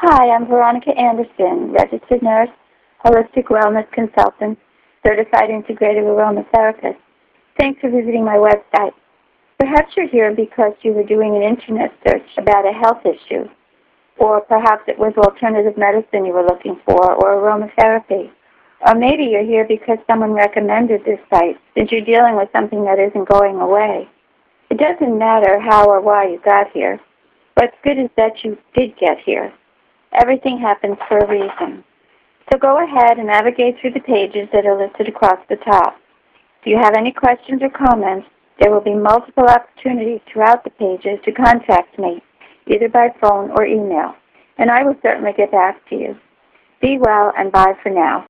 Hi, I'm Veronica Anderson, registered nurse, holistic wellness consultant, certified integrative aromatherapist. Thanks for visiting my website. Perhaps you're here because you were doing an internet search about a health issue, or perhaps it was alternative medicine you were looking for, or aromatherapy. Or maybe you're here because someone recommended this site, since you're dealing with something that isn't going away. It doesn't matter how or why you got here. What's good is that you did get here. Everything happens for a reason. So go ahead and navigate through the pages that are listed across the top. If you have any questions or comments, there will be multiple opportunities throughout the pages to contact me, either by phone or email, and I will certainly get back to you. Be well, and bye for now.